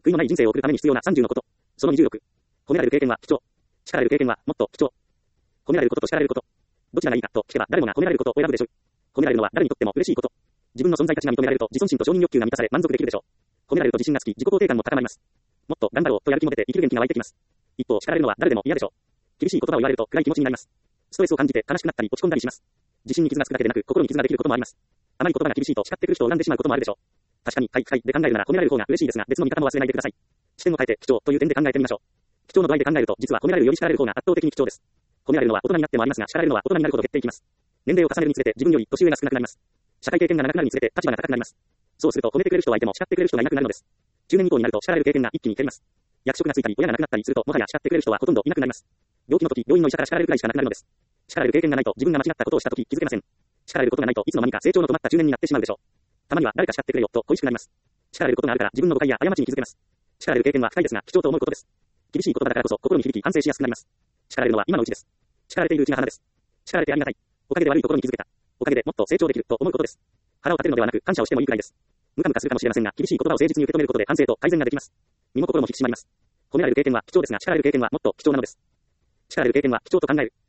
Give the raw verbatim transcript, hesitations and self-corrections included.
悔いのない人生を送るために必要なさんじゅうのこと。そのにじゅうろく。褒められる経験は貴重。叱られる経験はもっと貴重。褒められることと叱られること。どちらがいいかと聞けば誰もが褒められることを選ぶでしょう。褒められるのは誰にとっても嬉しいこと。自分の存在価値が認められると自尊心と承認欲求が満たされ満足できるでしょう。褒められると自信がつき自己肯定感も高まります。もっと頑張ろうとやる気も出て生きる元気が湧いてきます。一方、叱られるのは誰でも嫌でしょう。厳しい言葉を言われると暗い気持ちになります。ストレスを感じて悲しくなったり落ち込んだりします。自信に傷がつくだけでなく心に傷ができることもあります。甘い言葉が厳しいと叱ってくる人を恨んでしまうこともあるでしょう。確かに、はい、はい、で考えるなら褒められる方が嬉しいですが、別の見方も忘れないでください。視点を変えて、貴重という点で考えてみましょう。貴重の度合いで考えると、実は褒められるより叱られる方が圧倒的に貴重です。褒められるのは大人になってもありますが、叱られるのは大人になるほど減っていきます。年齢を重ねるにつれて自分より年上が少なくなります。社会経験が長くなるにつれて立場が高くなります。そうすると褒めてくれる人はいても叱ってくれる人がいなくなるのです。中年以降になると叱られる経験が一気に減ります。役職がついたり親が亡くなったりするともはや叱ってくれる人はほとんどいなくなります。病気の時、病院の医者から叱られるくらいしかなくなるのです。叱られる経験がないと自分が間違ったことをした時気づけません。叱られることがないといつの間にか成長の止まった中年になってしまうでしょう。たまには誰か叱ってくれよと恋しくなります。叱られることがあるから自分の誤解や過ちに気づけます。叱られる経験は深いですが貴重と思うことです。厳しい言葉だからこそ心に響き反省しやすくなります。叱られるのは今のうちです。叱られているうちが花です。叱られてありがたい。おかげで悪いところに気づけた。おかげでもっと成長できると思うことです。腹を立てるのではなく感謝をしてもいいくらいです。ムカムカするかもしれませんが厳しい言葉を誠実に受け止めることで反省と改善ができます。身も心も引き締まります。褒められる経験は貴重ですが叱られる経験はもっと貴重なのです。叱られる経験は貴重と考える。